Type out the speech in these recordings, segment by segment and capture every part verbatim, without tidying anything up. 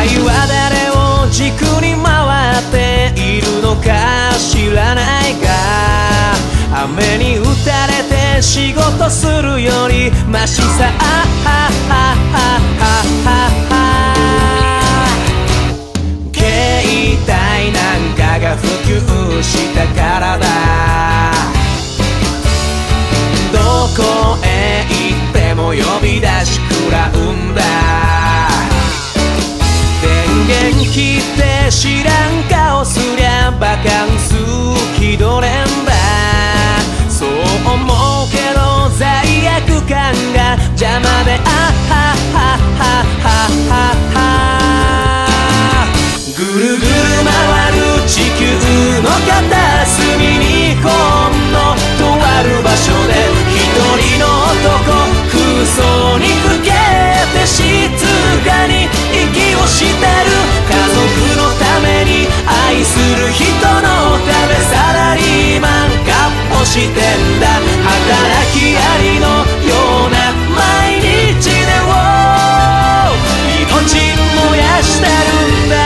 愛は誰を軸に回っているのか知らないが、雨に打たれて仕事するよりマシさ。あははははは携帯なんかが普及したからだ。どこへ行っても呼び出し食らうんだ。電源切って知らん顔すりゃバカンス気取れんだ。そう思うけど罪悪感が邪魔で、あはははははぐるぐる回る地球の片隅にほんのとある場所で一人の男空想にふけて静かに息をしてる。家族のために愛する人のためサラリーマンかっ歩してんだ。働きありのような毎日でを命燃やしてるんだ。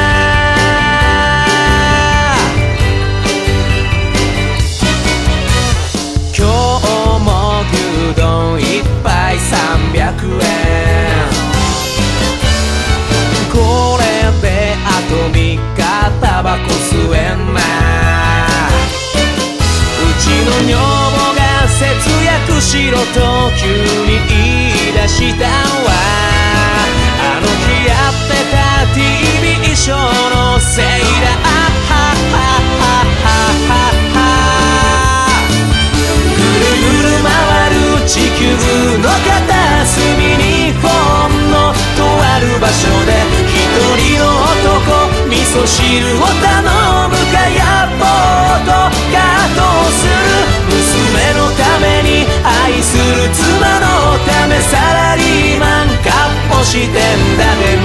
今日も牛丼一杯さんびゃくえん。これであとみっかタバコ吸えんな。うちの女房が節約しろと急に言い出したんは、あの日やってた ティービー ショーのせいだ。あはははははぐるぐる回る地球の片隅にほんのとある場所で一人の男味噌汁を頼むかやっぽーと感動する。娘のために愛する妻のためサラリーマンかっ歩してんだ。で